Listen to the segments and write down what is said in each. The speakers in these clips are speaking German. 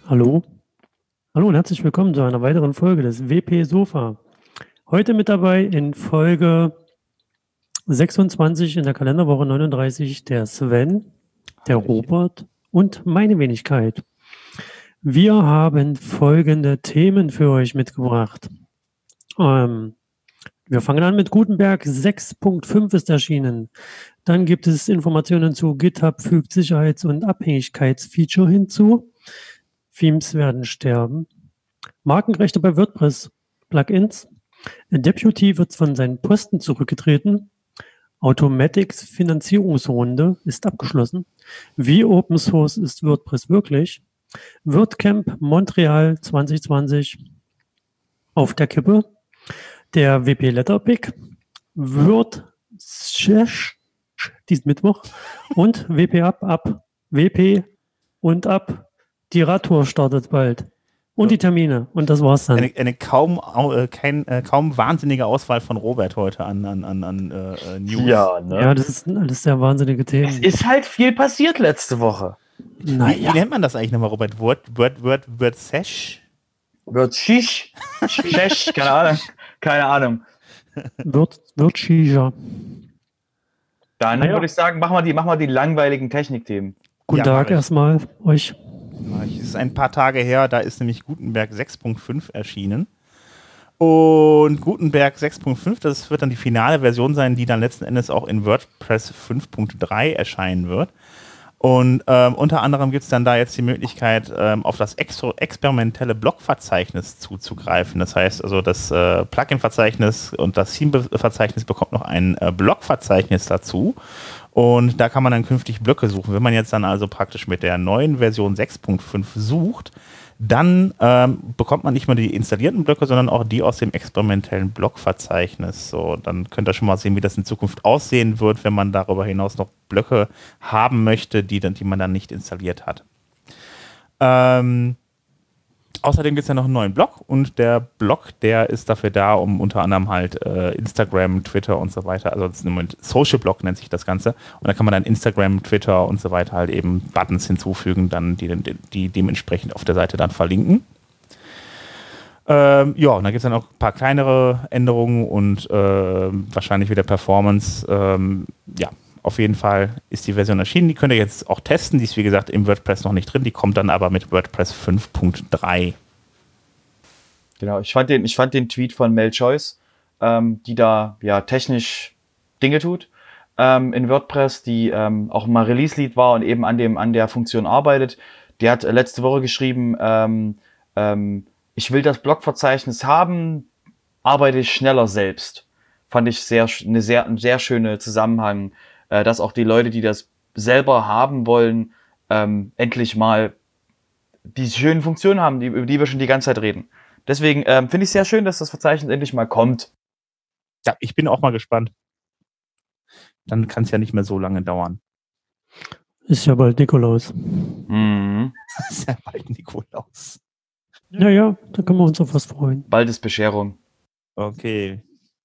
Hallo. Hallo und herzlich willkommen zu einer weiteren Folge des WP Sofa. Heute mit dabei in Folge 26 in der Kalenderwoche 39 der Sven, der Robert und meine Wenigkeit. Wir haben folgende Themen für euch mitgebracht. Wir fangen an mit Gutenberg 6.5 ist erschienen. Dann gibt es Informationen zu GitHub fügt Sicherheits- und Abhängigkeitsfeature hinzu. Themes werden sterben. Markenrechte bei WordPress Plugins. Deputy wird von seinen Posten zurückgetreten. Automatics Finanzierungsrunde ist abgeschlossen. Wie Open Source ist WordPress wirklich? WordCamp Montreal 2020 auf der Kippe. Der WP Letterpick wird diesen Mittwoch und WP ab. WP und ab. Die Radtour startet bald. Und die Termine. Und das war's dann. Eine kaum wahnsinnige Auswahl von Robert heute an News. Ja, ne? Ja, das ist alles sehr wahnsinnige Themen. Es ist halt viel passiert letzte Woche. Wie nennt man das eigentlich nochmal, Robert? Word Sesh? Wird Shish? Shesh? Keine Ahnung. Wird Shisha. Dann würde ich sagen, mach mal die langweiligen Technikthemen. Guten Tag erstmal euch. Es ist ein paar Tage her, da ist nämlich Gutenberg 6.5 erschienen. Und Gutenberg 6.5, das wird dann die finale Version sein, die dann letzten Endes auch in WordPress 5.3 erscheinen wird. Und unter anderem gibt es dann da jetzt die Möglichkeit, auf das experimentelle Blockverzeichnis zuzugreifen. Das heißt also, das Plugin-Verzeichnis und das Theme-Verzeichnis bekommt noch ein Blockverzeichnis dazu. Und da kann man dann künftig Blöcke suchen. Wenn man jetzt dann also praktisch mit der neuen Version 6.5 sucht, dann bekommt man nicht mehr die installierten Blöcke, sondern auch die aus dem experimentellen Blockverzeichnis. So, dann könnt ihr schon mal sehen, wie das in Zukunft aussehen wird, wenn man darüber hinaus noch Blöcke haben möchte, die man dann nicht installiert hat. Außerdem gibt es ja noch einen neuen Blog und der Blog, der ist dafür da, um unter anderem halt Instagram, Twitter und so weiter, also das ist im Moment Social Blog nennt sich das Ganze und da kann man dann Instagram, Twitter und so weiter halt eben Buttons hinzufügen, dann die dementsprechend auf der Seite dann verlinken. Ja, und dann gibt es dann auch ein paar kleinere Änderungen und wahrscheinlich wieder Performance. Ja, auf jeden Fall ist die Version erschienen. Die könnt ihr jetzt auch testen. Die ist, wie gesagt, im WordPress noch nicht drin. Die kommt dann aber mit WordPress 5.3. Genau, ich fand den Tweet von Mel Choice, die da ja technisch Dinge tut in WordPress, die auch mal Release-Lead war und eben an der Funktion arbeitet. Der hat letzte Woche geschrieben, ich will das Blogverzeichnis haben, arbeite ich schneller selbst. Fand ich ein sehr schöner Zusammenhang, dass auch die Leute, die das selber haben wollen, endlich mal die schönen Funktionen haben, über die wir schon die ganze Zeit reden. Deswegen finde ich sehr schön, dass das Verzeichnis endlich mal kommt. Ja, ich bin auch mal gespannt. Dann kann es ja nicht mehr so lange dauern. Ist ja bald Nikolaus. Ist ja bald Nikolaus. Ja, da können wir uns auf was freuen. Bald ist Bescherung. Okay.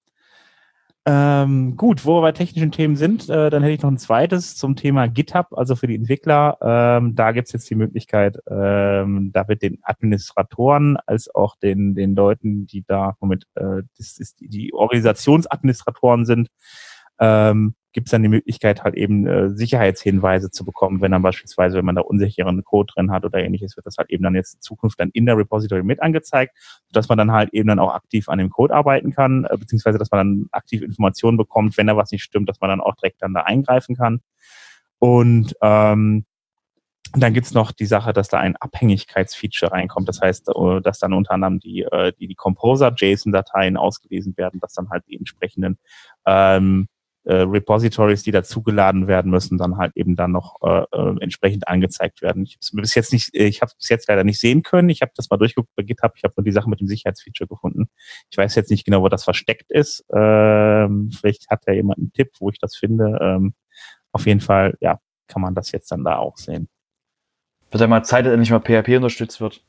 Gut, wo wir bei technischen Themen sind, dann hätte ich noch ein zweites zum Thema GitHub, also für die Entwickler. Da gibt es jetzt die Möglichkeit, da wird den Administratoren als auch den Leuten, die da die Organisationsadministratoren sind, gibt es dann die Möglichkeit, halt eben Sicherheitshinweise zu bekommen, wenn man da unsicheren Code drin hat oder ähnliches, wird das halt eben dann jetzt in Zukunft dann in der Repository mit angezeigt, sodass man dann halt eben dann auch aktiv an dem Code arbeiten kann, beziehungsweise dass man dann aktiv Informationen bekommt, wenn da was nicht stimmt, dass man dann auch direkt dann da eingreifen kann. Und dann gibt's noch die Sache, dass da ein Abhängigkeitsfeature reinkommt. Das heißt, dass dann unter anderem die Composer-JSON-Dateien ausgelesen werden, dass dann halt die entsprechenden Repositories, die dazugeladen werden müssen, dann halt eben dann noch entsprechend angezeigt werden. Ich habe es bis jetzt leider nicht sehen können. Ich habe das mal durchgeguckt bei GitHub. Ich habe nur die Sache mit dem Sicherheitsfeature gefunden. Ich weiß jetzt nicht genau, wo das versteckt ist. Vielleicht hat ja jemand einen Tipp, wo ich das finde. Auf jeden Fall, ja, kann man das jetzt dann da auch sehen. Wird ja mal Zeit, dass endlich mal PHP unterstützt wird.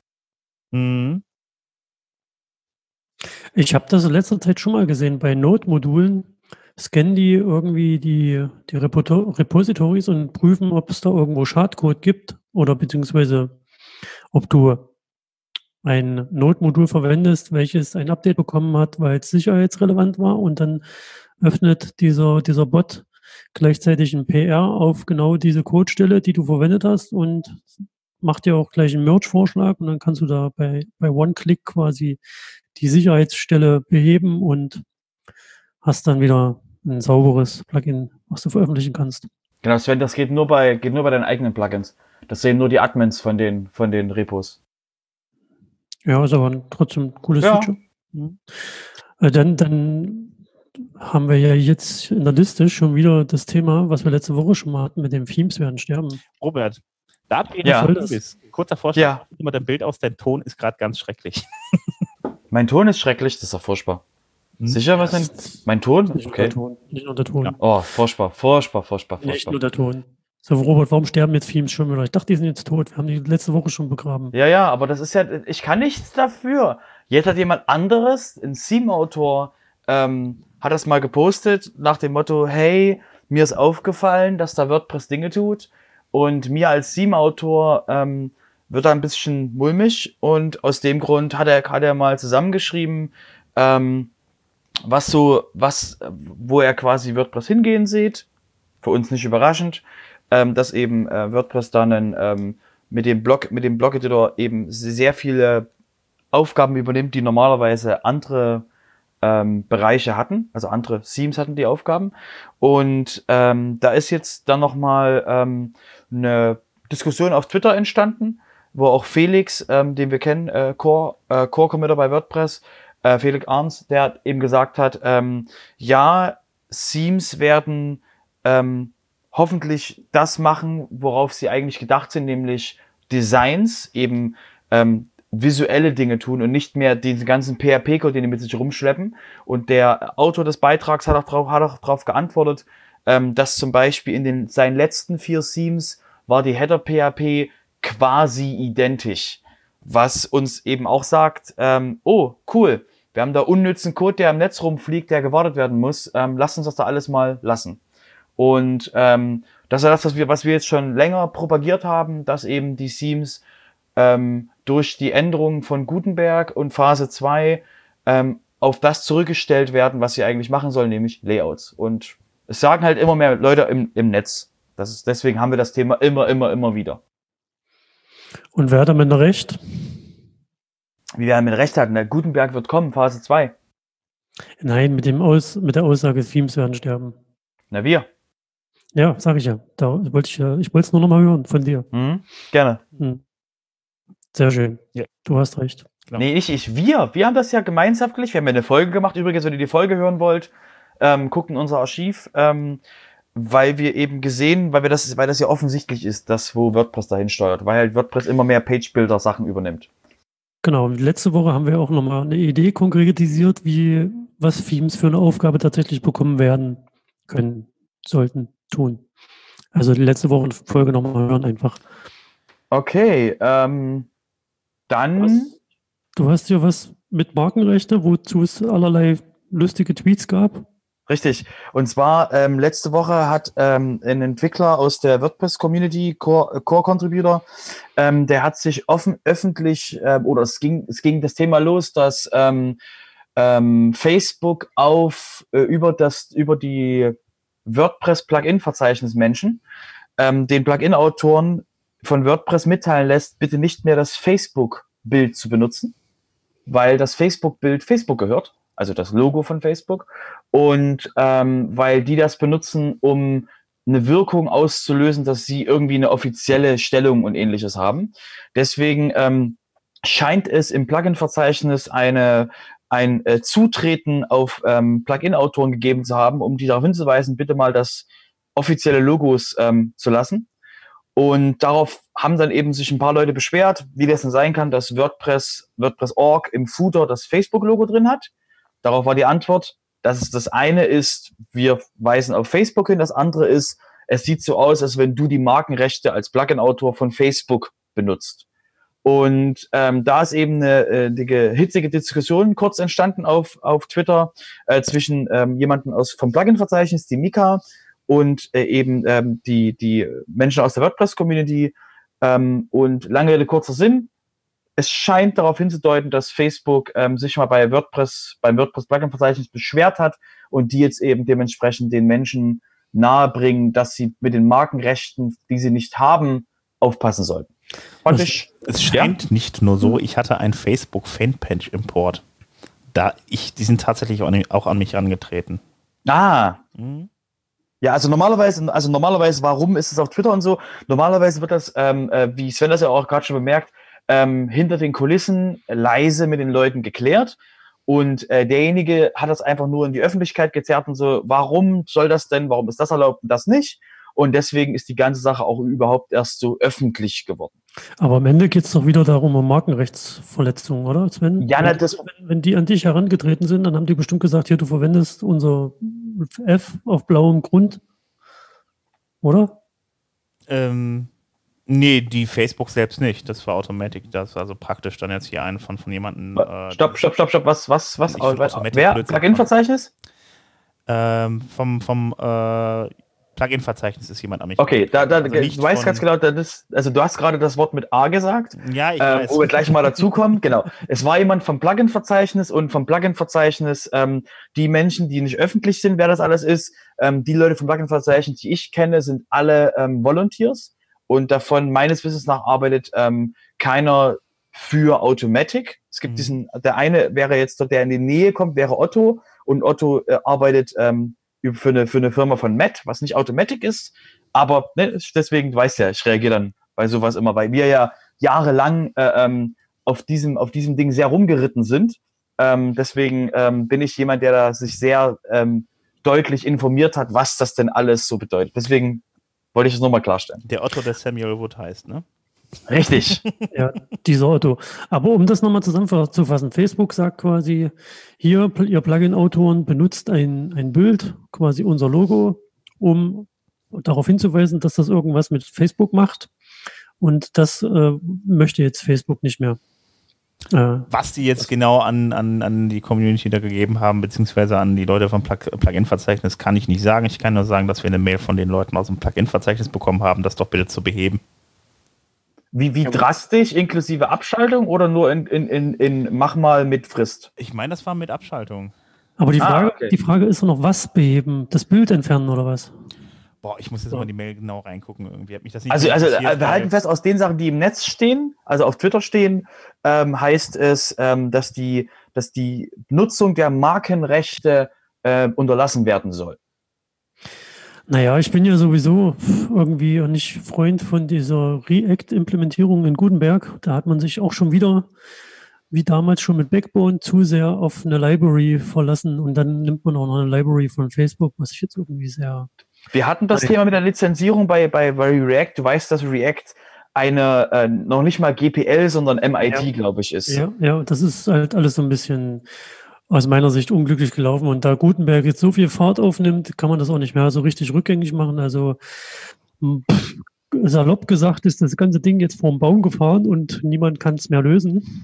Ich habe das in letzter Zeit schon mal gesehen bei Node-Modulen. Scannen die irgendwie die Repositories und prüfen, ob es da irgendwo Schadcode gibt oder beziehungsweise ob du ein Node-Modul verwendest, welches ein Update bekommen hat, weil es sicherheitsrelevant war, und dann öffnet dieser Bot gleichzeitig ein PR auf genau diese Codestelle, die du verwendet hast, und macht dir auch gleich einen Merge-Vorschlag, und dann kannst du da bei One-Click quasi die Sicherheitsstelle beheben und hast dann wieder ein sauberes Plugin, was du veröffentlichen kannst. Genau, Sven, das geht nur bei deinen eigenen Plugins. Das sehen nur die Admins von den Repos. Ja, ist aber trotzdem ein cooles Feature. Mhm. Dann haben wir ja jetzt in der Liste schon wieder das Thema, was wir letzte Woche schon mal hatten, mit den Themes werden sterben. Robert, da du Ja. bist, kurzer Vorschlag, Ja. immer dein Bild aus, dein Ton ist gerade ganz schrecklich. Mein Ton ist schrecklich, das ist doch furchtbar. Sicher, was denn? Mein Ton? Nicht nur Okay. der Ton. Nicht nur der Ton. Ja. Oh, furchtbar. Nicht nur der Ton. So, Robert, warum sterben jetzt Themes schon wieder? Ich dachte, die sind jetzt tot. Wir haben die letzte Woche schon begraben. Ja, aber das ist ja, ich kann nichts dafür. Jetzt hat jemand anderes, ein Theme-Autor, hat das mal gepostet nach dem Motto, hey, mir ist aufgefallen, dass da WordPress Dinge tut, und mir als Theme-Autor wird da ein bisschen mulmig, und aus dem Grund hat er mal zusammengeschrieben, wo er quasi WordPress hingehen sieht. Für uns nicht überraschend, dass eben WordPress dann mit dem Blog-Editor eben sehr viele Aufgaben übernimmt, die normalerweise andere Bereiche hatten, also andere Themes hatten die Aufgaben. Und da ist jetzt dann nochmal eine Diskussion auf Twitter entstanden, wo auch Felix, den wir kennen, Core-Committer bei WordPress, Felix Arns, der hat eben gesagt hat, ja, Themes werden hoffentlich das machen, worauf sie eigentlich gedacht sind, nämlich Designs, eben visuelle Dinge tun und nicht mehr diesen ganzen PHP-Code, den die mit sich rumschleppen. Und der Autor des Beitrags hat auch darauf geantwortet, dass zum Beispiel in seinen letzten 4 Themes war die Header-PHP quasi identisch. Was uns eben auch sagt, oh, cool, wir haben da unnützen Code, der im Netz rumfliegt, der gewartet werden muss, lasst uns das da alles mal lassen. Und das ist das, was wir jetzt schon länger propagiert haben, dass eben die Themes durch die Änderungen von Gutenberg und Phase 2 auf das zurückgestellt werden, was sie eigentlich machen sollen, nämlich Layouts. Und es sagen halt immer mehr Leute im Netz. Deswegen haben wir das Thema immer wieder. Und wer hat am Ende recht? Wie wir mit Recht hatten, der Gutenberg wird kommen, Phase 2. Nein, mit der Aussage, Themes werden sterben. Na, wir. Ja, sag ich ja. Ich wollte es nur noch mal hören von dir. Gerne. Sehr schön. Ja. Du hast recht. Genau. Nee, nicht ich, wir. Wir haben das ja gemeinschaftlich. Wir haben ja eine Folge gemacht. Übrigens, wenn ihr die Folge hören wollt, guckt in unser Archiv, weil das ja offensichtlich ist, dass wo WordPress dahin steuert, weil halt WordPress immer mehr Page-Builder-Sachen übernimmt. Genau. Letzte Woche haben wir auch nochmal eine Idee konkretisiert, was Themes für eine Aufgabe tatsächlich bekommen werden können, sollten, tun. Also die letzte Woche Folge nochmal hören einfach. Okay, dann... Du hast ja was mit Markenrechte, wozu es allerlei lustige Tweets gab. Richtig. Und zwar letzte Woche hat ein Entwickler aus der WordPress-Community, Core-Contributor, der hat sich öffentlich, oder es ging das Thema los, dass Facebook über die WordPress-Plugin-Verzeichnis-Menschen den Plugin-Autoren von WordPress mitteilen lässt, bitte nicht mehr das Facebook-Bild zu benutzen, weil das Facebook-Bild Facebook gehört, also das Logo von Facebook, und weil die das benutzen, um eine Wirkung auszulösen, dass sie irgendwie eine offizielle Stellung und Ähnliches haben. Deswegen scheint es im Plugin-Verzeichnis ein Zutreten auf Plugin-Autoren gegeben zu haben, um die darauf hinzuweisen, bitte mal das offizielle Logos zu lassen. Und darauf haben dann eben sich ein paar Leute beschwert, wie das denn sein kann, dass WordPress.org im Footer das Facebook-Logo drin hat. Darauf war die Antwort, dass es das eine ist, wir weisen auf Facebook hin, das andere ist, es sieht so aus, als wenn du die Markenrechte als Plugin-Autor von Facebook benutzt. Und da ist eben eine hitzige Diskussion kurz entstanden auf Twitter zwischen jemanden vom Plugin-Verzeichnis, die Mika, und eben die Menschen aus der WordPress-Community. Und lange Rede, kurzer Sinn, es scheint darauf hinzudeuten, dass Facebook sich mal beim WordPress-Plugin-Verzeichnis beschwert hat und die jetzt eben dementsprechend den Menschen nahebringen, dass sie mit den Markenrechten, die sie nicht haben, aufpassen sollten. Es scheint nicht nur so, ich hatte einen Facebook-Fanpage-Import. Die sind tatsächlich auch an mich herangetreten. Ja, also normalerweise, warum ist es auf Twitter und so? Normalerweise wird das, wie Sven das ja auch gerade schon bemerkt, hinter den Kulissen leise mit den Leuten geklärt. Und derjenige hat das einfach nur in die Öffentlichkeit gezerrt und so, warum soll das denn, warum ist das erlaubt und das nicht? Und deswegen ist die ganze Sache auch überhaupt erst so öffentlich geworden. Aber am Ende geht es doch wieder darum, um Markenrechtsverletzungen, oder Sven? Ja, wenn die an dich herangetreten sind, dann haben die bestimmt gesagt, hier, du verwendest unser F auf blauem Grund, oder? Nee, die Facebook selbst nicht. Das war Automatic. Das war also praktisch dann jetzt hier von jemandem. Stopp. Was? Wer? Plugin-Verzeichnis? Vom Plugin-Verzeichnis ist jemand an mich. Okay, du weißt ganz genau, du hast gerade das Wort mit A gesagt. Ja, ich weiß. Wo wir gleich mal dazukommen. Genau. Es war jemand vom Plugin-Verzeichnis und vom Plugin-Verzeichnis, die Menschen, die nicht öffentlich sind, wer das alles ist, die Leute vom Plugin-Verzeichnis, die ich kenne, sind alle Volunteers und davon meines Wissens nach arbeitet keiner für Automatic. Es gibt der eine wäre jetzt, der in die Nähe kommt, wäre Otto und Otto arbeitet für eine Firma von Matt, was nicht Automatic ist, aber deswegen, du weißt ja, ich reagiere dann bei sowas immer, weil wir ja jahrelang auf diesem Ding sehr rumgeritten sind. Deswegen bin ich jemand, der da sich sehr deutlich informiert hat, was das denn alles so bedeutet. Deswegen wollte ich es nochmal klarstellen. Der Otto, der Samuel Wood heißt, ne? Richtig. Ja, dieser Otto. Aber um das nochmal zusammenzufassen, Facebook sagt quasi, hier, ihr Plugin-Autoren benutzt ein Bild, quasi unser Logo, um darauf hinzuweisen, dass das irgendwas mit Facebook macht. Und das möchte jetzt Facebook nicht mehr. Was die jetzt genau an die Community da gegeben haben, beziehungsweise an die Leute vom Plugin-Verzeichnis, kann ich nicht sagen. Ich kann nur sagen, dass wir eine Mail von den Leuten aus dem Plugin-Verzeichnis bekommen haben, das doch bitte zu beheben. Wie drastisch, inklusive Abschaltung oder nur in mach mal mit Frist? Ich meine, das war mit Abschaltung. Aber die Frage ist doch noch, was beheben? Das Bild entfernen oder was? Boah, ich muss jetzt mal die Mail genau reingucken. Irgendwie hat mich das nicht also wir halten fest, aus den Sachen, die im Netz stehen, also auf Twitter stehen, heißt es, dass die Nutzung der Markenrechte unterlassen werden soll. Naja, ich bin ja sowieso irgendwie nicht Freund von dieser React-Implementierung in Gutenberg. Da hat man sich auch schon wieder, wie damals schon mit Backbone, zu sehr auf eine Library verlassen. Und dann nimmt man auch noch eine Library von Facebook, was ich jetzt irgendwie sehr... Wir hatten das Thema mit der Lizenzierung bei React. Du weißt, dass React eine noch nicht mal GPL, sondern MIT, glaube ich, ist. Ja, das ist halt alles so ein bisschen... aus meiner Sicht unglücklich gelaufen. Und da Gutenberg jetzt so viel Fahrt aufnimmt, kann man das auch nicht mehr so richtig rückgängig machen. Also salopp gesagt ist das ganze Ding jetzt vorm Baum gefahren und niemand kann es mehr lösen.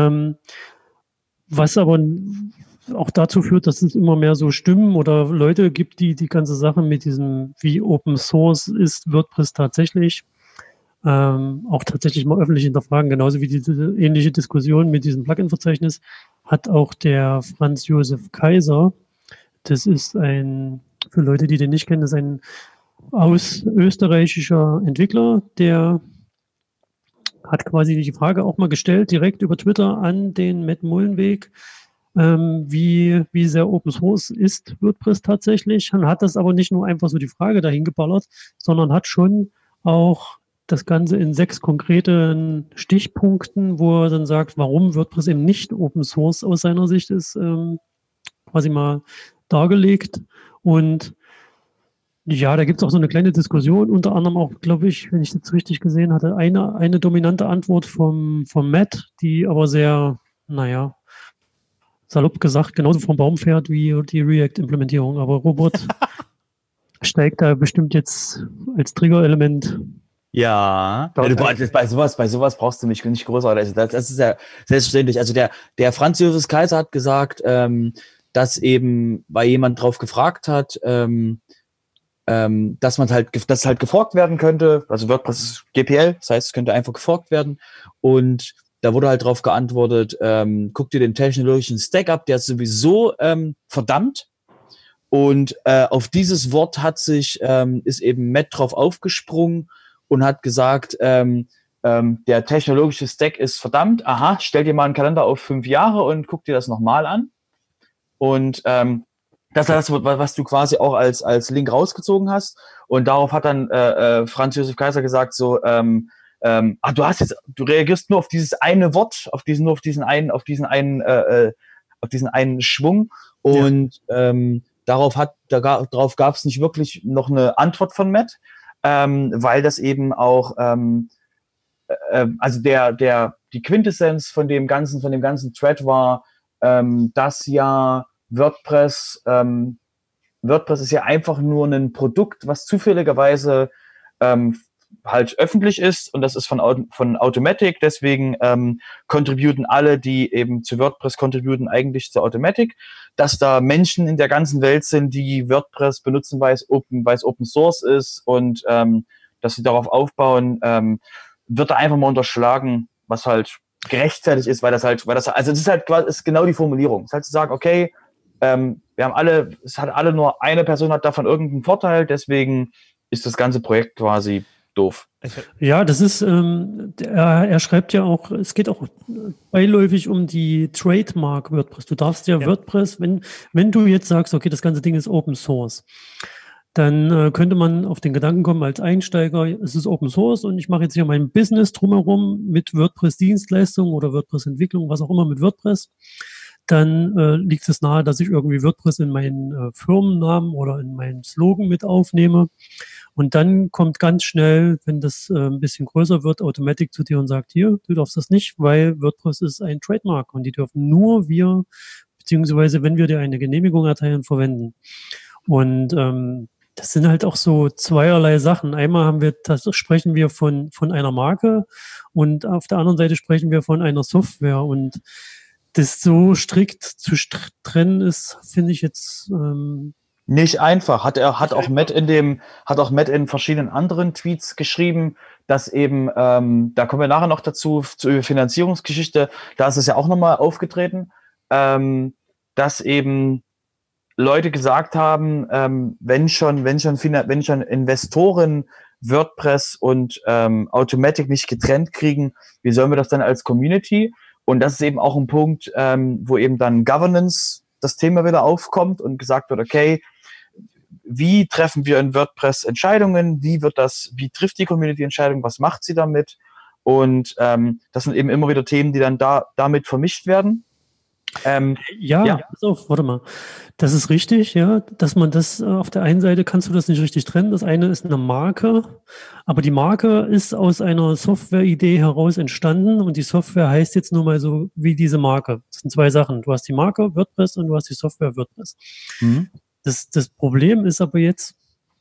Was aber auch dazu führt, dass es immer mehr so Stimmen oder Leute gibt, die ganze Sache mit diesem, wie Open Source ist WordPress tatsächlich, auch tatsächlich mal öffentlich hinterfragen, genauso wie diese ähnliche Diskussion mit diesem Plugin-Verzeichnis hat auch der Franz Josef Kaiser, das ist für Leute, die den nicht kennen, das ist ein österreichischer Entwickler, der hat quasi die Frage auch mal gestellt, direkt über Twitter an den Matt Mullenweg, wie sehr Open Source ist WordPress tatsächlich, und hat das aber nicht nur einfach so die Frage dahin geballert, sondern hat schon auch das Ganze in 6 konkreten Stichpunkten, wo er dann sagt, warum WordPress eben nicht Open Source aus seiner Sicht ist, quasi mal dargelegt. Und ja, da gibt es auch so eine kleine Diskussion, unter anderem auch, glaube ich, wenn ich das richtig gesehen hatte, eine dominante Antwort vom Matt, die aber sehr, salopp gesagt, genauso vom Baum fährt wie die React-Implementierung. Aber Robert steigt da bestimmt jetzt als Trigger-Element. Ja, bei sowas brauchst du mich nicht größer. Das ist ja selbstverständlich. Also der Franz Josef Kaiser hat gesagt, dass eben, weil jemand drauf gefragt hat, dass halt geforkt werden könnte. Also WordPress ist GPL, das heißt, es könnte einfach geforkt werden. Und da wurde halt drauf geantwortet, guck dir den technologischen Stack ab, der ist sowieso verdammt. Und auf dieses Wort ist eben Matt drauf aufgesprungen und hat gesagt, der technologische Stack ist verdammt, aha, stell dir mal einen Kalender auf 5 Jahre und guck dir das nochmal an. Und das ist das, was du quasi auch als Link rausgezogen hast. Und darauf hat dann Franz Josef Kaiser gesagt, so, du reagierst nur auf dieses eine Wort, auf diesen einen Schwung. Und darauf gab es nicht wirklich noch eine Antwort von Matt, weil das eben auch, also die Quintessenz von dem ganzen Thread war, dass ja WordPress ist ja einfach nur ein Produkt, was zufälligerweise halt öffentlich ist, und das ist von Automattic, deswegen contributen alle, die eben zu WordPress contributen, eigentlich zu Automattic, dass da Menschen in der ganzen Welt sind, die WordPress benutzen, weil es Open Source ist, und dass sie darauf aufbauen, wird da einfach mal unterschlagen, was halt gerechtfertigt ist, weil das ist genau die Formulierung. Es ist halt zu sagen, okay, nur eine Person hat davon irgendeinen Vorteil, deswegen ist das ganze Projekt quasi doof. Ja, das ist, er schreibt ja auch, es geht auch beiläufig um die Trademark WordPress. Du darfst ja WordPress, wenn du jetzt sagst, okay, das ganze Ding ist Open Source, dann könnte man auf den Gedanken kommen als Einsteiger, es ist Open Source und ich mache jetzt hier mein Business drumherum mit WordPress-Dienstleistungen oder WordPress-Entwicklung, was auch immer mit WordPress. Dann liegt es nahe, dass ich irgendwie WordPress in meinen Firmennamen oder in meinen Slogan mit aufnehme. Und dann kommt ganz schnell, wenn das ein bisschen größer wird, Automatic zu dir und sagt, hier, du darfst das nicht, weil WordPress ist ein Trademark und die dürfen nur wir, beziehungsweise wenn wir dir eine Genehmigung erteilen, verwenden. Und das sind halt auch so zweierlei Sachen. Einmal sprechen wir von einer Marke und auf der anderen Seite sprechen wir von einer Software, und das so strikt zu trennen ist, finde ich jetzt nicht einfach. Hat auch Matt in verschiedenen anderen Tweets geschrieben, dass eben, da kommen wir nachher noch dazu, zur Finanzierungsgeschichte, da ist es ja auch nochmal aufgetreten, dass eben Leute gesagt haben, wenn schon Investoren WordPress und Automattic nicht getrennt kriegen, wie sollen wir das dann als Community? Und das ist eben auch ein Punkt, wo eben dann Governance das Thema wieder aufkommt und gesagt wird, okay, wie treffen wir in WordPress Entscheidungen? Wie trifft die Community Entscheidungen? Was macht sie damit? Und das sind eben immer wieder Themen, die dann damit vermischt werden. Pass auf, warte mal. Das ist richtig, ja, dass man das auf der einen Seite kannst du das nicht richtig trennen. Das eine ist eine Marke, aber die Marke ist aus einer Software-Idee heraus entstanden und die Software heißt jetzt nur mal so wie diese Marke. Das sind zwei Sachen. Du hast die Marke WordPress und du hast die Software WordPress. Mhm. Das Problem ist aber jetzt,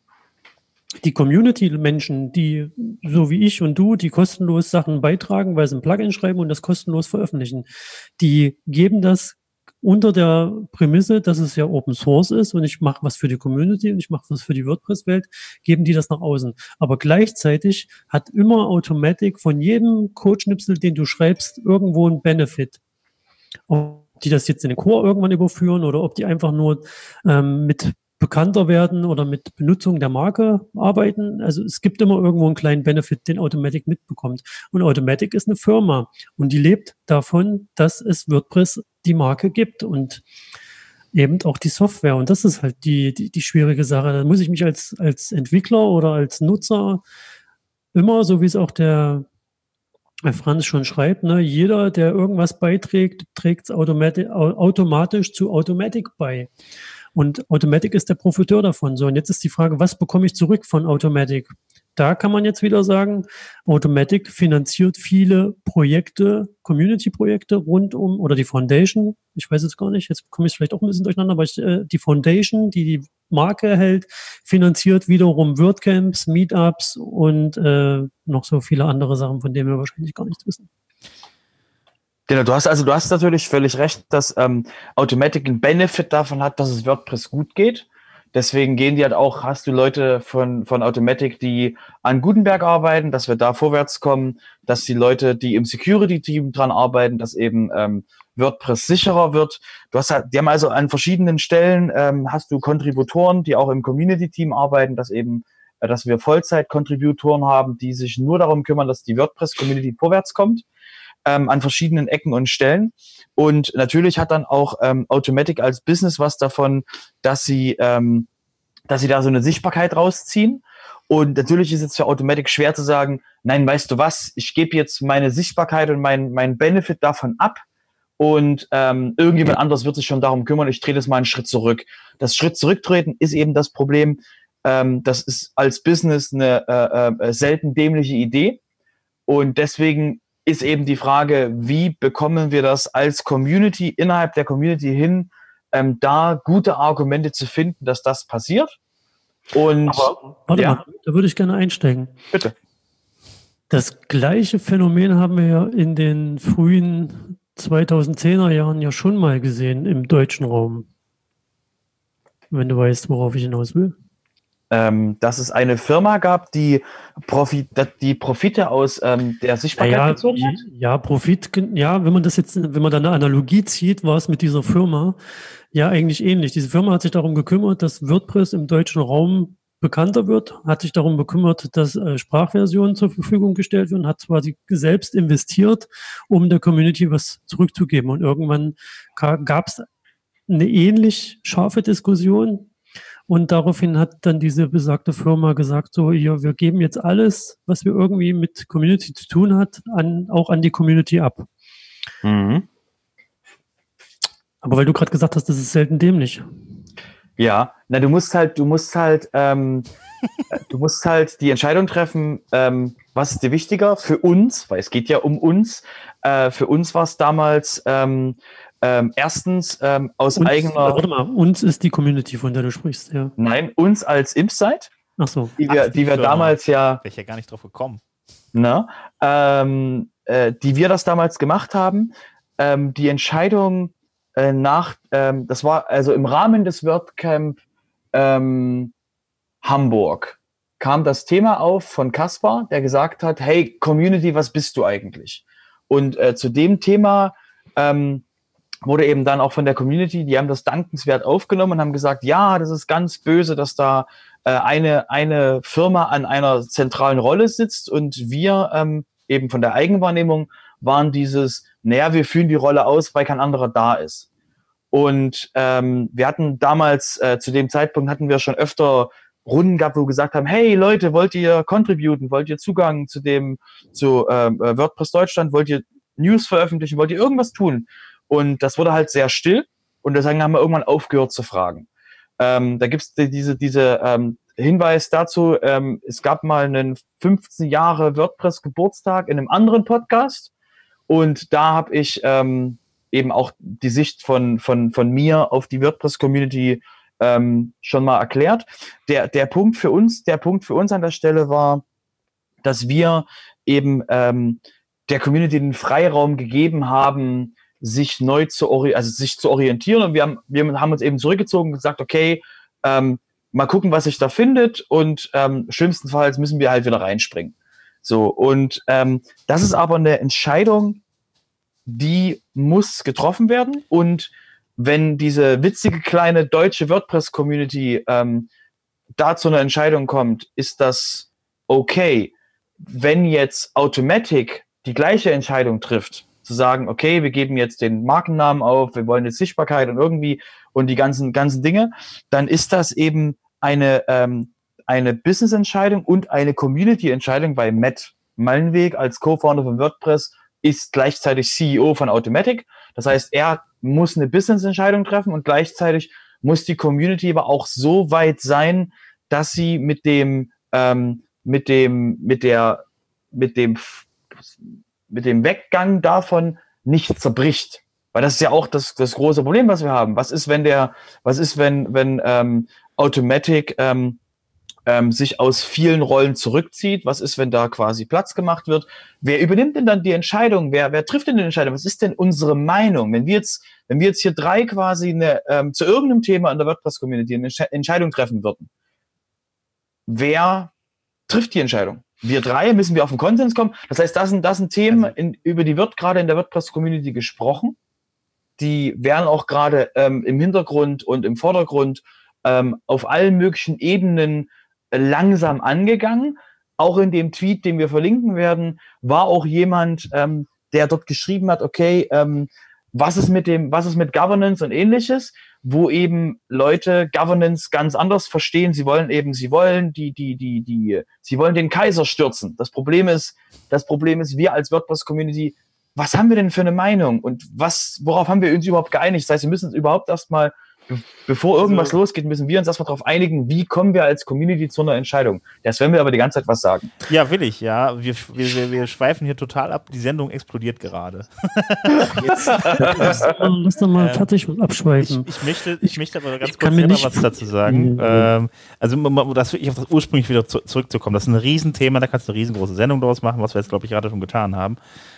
die Community-Menschen, die so wie ich und du, die kostenlos Sachen beitragen, weil sie ein Plugin schreiben und das kostenlos veröffentlichen, die geben das unter der Prämisse, dass es ja Open Source ist und ich mache was für die Community und ich mache was für die WordPress-Welt, geben die das nach außen. Aber gleichzeitig hat immer Automatic von jedem Codeschnipsel, den du schreibst, irgendwo einen Benefit. Ob die das jetzt in den Core irgendwann überführen oder ob die einfach nur mit bekannter werden oder mit Benutzung der Marke arbeiten. Also es gibt immer irgendwo einen kleinen Benefit, den Automatic mitbekommt. Und Automatic ist eine Firma und die lebt davon, dass es WordPress die Marke gibt und eben auch die Software. Und das ist halt die schwierige Sache. Da muss ich mich als Entwickler oder als Nutzer immer, so wie es auch der Franz schon schreibt, ne, jeder, der irgendwas beiträgt, trägt es automatisch zu Automatic bei. Und Automatic ist der Profiteur davon. So, und jetzt ist die Frage, was bekomme ich zurück von Automatic? Da kann man jetzt wieder sagen, Automatic finanziert viele Projekte, Community-Projekte rund um, oder die Foundation, ich weiß jetzt gar nicht, jetzt komme ich vielleicht auch ein bisschen durcheinander, aber die Foundation, die Marke hält, finanziert wiederum WordCamps, Meetups und noch so viele andere Sachen, von denen wir wahrscheinlich gar nichts wissen. Genau, du hast natürlich völlig recht, dass Automatic einen Benefit davon hat, dass es WordPress gut geht. Deswegen gehen die halt auch, hast du Leute von Automatic, die an Gutenberg arbeiten, dass wir da vorwärts kommen, dass die Leute, die im Security-Team dran arbeiten, dass eben WordPress sicherer wird. Die haben also an verschiedenen Stellen, hast du Kontributoren, die auch im Community-Team arbeiten, dass wir Vollzeit-Contributoren haben, die sich nur darum kümmern, dass die WordPress-Community vorwärts kommt, an verschiedenen Ecken und Stellen. Und natürlich hat dann auch Automatic als Business was davon, dass sie da so eine Sichtbarkeit rausziehen. Und natürlich ist es für Automatic schwer zu sagen, nein, weißt du was, ich gebe jetzt meine Sichtbarkeit und mein Benefit davon ab und irgendjemand anderes wird sich schon darum kümmern, ich drehe das mal einen Schritt zurück. Das Schritt zurücktreten ist eben das Problem. Das ist als Business eine selten dämliche Idee. Und deswegen ist eben die Frage, wie bekommen wir das als Community, innerhalb der Community hin, da gute Argumente zu finden, dass das passiert. Und warte mal, da würde ich gerne einsteigen. Bitte. Das gleiche Phänomen haben wir ja in den frühen 2010er Jahren ja schon mal gesehen im deutschen Raum. Wenn du weißt, worauf ich hinaus will. Dass es eine Firma gab, die Profite aus der Sichtbarkeit gezogen hat? Ja, Profit, ja, wenn man da eine Analogie zieht, war es mit dieser Firma ja eigentlich ähnlich. Diese Firma hat sich darum gekümmert, dass WordPress im deutschen Raum bekannter wird, hat sich darum gekümmert, dass Sprachversionen zur Verfügung gestellt werden, hat quasi selbst investiert, um der Community was zurückzugeben. Und irgendwann gab es eine ähnlich scharfe Diskussion. Und daraufhin hat dann diese besagte Firma gesagt, so, ja, wir geben jetzt alles, was wir irgendwie mit Community zu tun hat, auch an die Community ab. Mhm. Aber weil du gerade gesagt hast, das ist selten dämlich. Ja, na, du musst halt die Entscheidung treffen, was ist dir wichtiger für uns, weil es geht ja um uns. Für uns war es damals erstens Warte mal, uns ist die Community, von der du sprichst, ja. Nein, uns als Impsite. Ach so. Die wir damals ja... Wäre ich ja gar nicht drauf gekommen. Die wir das damals gemacht haben. Die Entscheidung das war also im Rahmen des WordCamp Hamburg, kam das Thema auf von Kaspar, der gesagt hat, hey, Community, was bist du eigentlich? Und zu dem Thema wurde eben dann auch von der Community, die haben das dankenswert aufgenommen und haben gesagt, ja, das ist ganz böse, dass da eine Firma an einer zentralen Rolle sitzt und wir eben von der Eigenwahrnehmung waren wir fühlen die Rolle aus, weil kein anderer da ist. Und wir hatten damals, zu dem Zeitpunkt hatten wir schon öfter Runden gehabt, wo wir gesagt haben, hey Leute, wollt ihr contributen, wollt ihr Zugang zu WordPress Deutschland, wollt ihr News veröffentlichen, wollt ihr irgendwas tun? Und das wurde halt sehr still und deswegen haben wir irgendwann aufgehört zu fragen. Da gibt's diese Hinweis dazu, es gab mal einen 15 Jahre WordPress Geburtstag in einem anderen Podcast und da habe ich eben auch die Sicht von mir auf die WordPress-Community schon mal erklärt. Der Punkt für uns an der Stelle war, dass wir eben der Community den Freiraum gegeben haben, sich zu orientieren. Und wir haben uns eben zurückgezogen und gesagt, okay, mal gucken, was sich da findet. Und schlimmstenfalls müssen wir halt wieder reinspringen. So, und das ist aber eine Entscheidung, die muss getroffen werden. Und wenn diese witzige kleine deutsche WordPress-Community da zu einer Entscheidung kommt, ist das okay. Wenn jetzt Automatic die gleiche Entscheidung trifft, zu sagen, okay, wir geben jetzt den Markennamen auf, wir wollen jetzt Sichtbarkeit und die ganzen Dinge, dann ist das eben eine Business-Entscheidung und eine Community-Entscheidung, weil Matt Mullenweg als Co-Founder von WordPress ist gleichzeitig CEO von Automatic. Das heißt, er muss eine Business-Entscheidung treffen und gleichzeitig muss die Community aber auch so weit sein, dass sie mit dem Weggang davon nicht zerbricht. Weil das ist ja auch das große Problem, was wir haben. Was ist, wenn Automatic sich aus vielen Rollen zurückzieht. Was ist, wenn da quasi Platz gemacht wird? Wer übernimmt denn dann die Entscheidung? Wer trifft denn die Entscheidung? Was ist denn unsere Meinung? Wenn wir jetzt hier drei quasi zu irgendeinem Thema in der WordPress-Community eine Entscheidung treffen würden, wer trifft die Entscheidung? Wir drei, müssen wir auf den Konsens kommen? Das heißt, das sind Themen, über die wird gerade in der WordPress-Community gesprochen. Die werden auch gerade im Hintergrund und im Vordergrund auf allen möglichen Ebenen langsam angegangen. Auch in dem Tweet, den wir verlinken werden, war auch jemand, der dort geschrieben hat, okay, was ist mit Governance und ähnliches, wo eben Leute Governance ganz anders verstehen. Sie wollen den Kaiser stürzen. Das Problem ist, wir als WordPress-Community, was haben wir denn für eine Meinung und worauf haben wir uns überhaupt geeinigt? Das heißt, wir müssen uns überhaupt erstmal, bevor irgendwas losgeht, müssen wir uns erstmal darauf einigen, wie kommen wir als Community zu einer Entscheidung. Das werden wir aber die ganze Zeit was sagen. Ja, will ich, ja. Wir schweifen hier total ab. Die Sendung explodiert gerade. Lass doch mal fertig abschweifen. Ich möchte aber ganz kurz selber was dazu sagen. Also, das wirklich auf das ursprünglich wieder zurückzukommen. Das ist ein Riesenthema, da kannst du eine riesengroße Sendung daraus machen, was wir jetzt, glaube ich, gerade schon getan haben.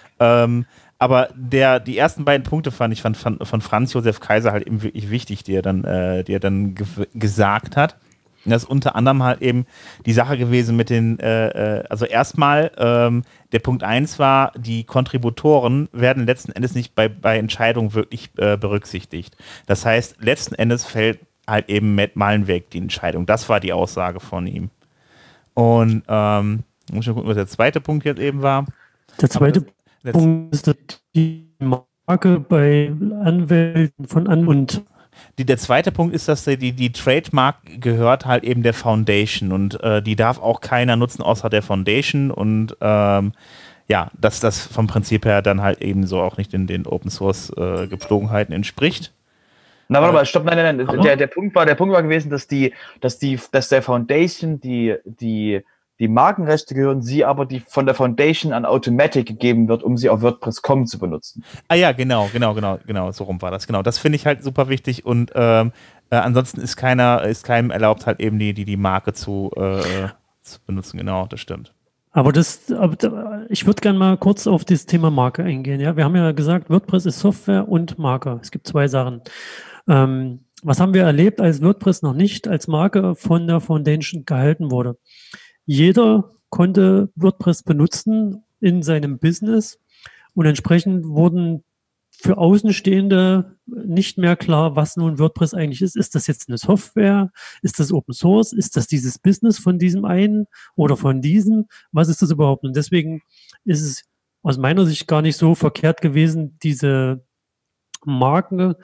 Aber die ersten beiden Punkte fand ich von Franz Josef Kaiser halt eben wirklich wichtig, die er dann gesagt hat. Und das ist unter anderem halt eben die Sache gewesen mit den, also erstmal, der Punkt 1 war, die Kontributoren werden letzten Endes nicht bei Entscheidungen wirklich berücksichtigt. Das heißt, letzten Endes fällt halt eben Matt Mullenweg die Entscheidung. Das war die Aussage von ihm. Und muss ich mal gucken, was der zweite Punkt jetzt eben war. Der zweite Punkt ist, dass die Marke bei Anwälten von und der zweite Punkt ist, dass die Trademark gehört halt eben der Foundation und die darf auch keiner nutzen außer der Foundation und dass das vom Prinzip her dann halt eben so auch nicht in den Open Source Gepflogenheiten entspricht. Na, warte mal, stopp, nein. Der Punkt war gewesen, dass der Foundation die Markenrechte gehören, sie aber die von der Foundation an Automatic gegeben wird, um sie auf WordPress.com zu benutzen. Ah ja, genau, so rum war das. Genau, das finde ich halt super wichtig und ansonsten ist keinem erlaubt, halt eben die Marke zu benutzen. Genau, das stimmt. Aber ich würde gerne mal kurz auf das Thema Marke eingehen. Ja, wir haben ja gesagt, WordPress ist Software und Marke. Es gibt zwei Sachen. Was haben wir erlebt, als WordPress noch nicht als Marke von der Foundation gehalten wurde? Jeder konnte WordPress benutzen in seinem Business und entsprechend wurden für Außenstehende nicht mehr klar, was nun WordPress eigentlich ist. Ist das jetzt eine Software? Ist das Open Source? Ist das dieses Business von diesem einen oder von diesem? Was ist das überhaupt? Und deswegen ist es aus meiner Sicht gar nicht so verkehrt gewesen, diese Markenrechte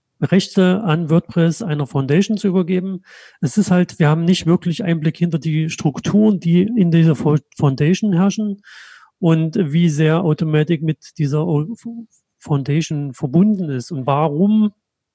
an WordPress einer Foundation zu übergeben. Es ist halt, wir haben nicht wirklich Einblick hinter die Strukturen, die in dieser Foundation herrschen und wie sehr Automatic mit dieser Foundation verbunden ist und warum.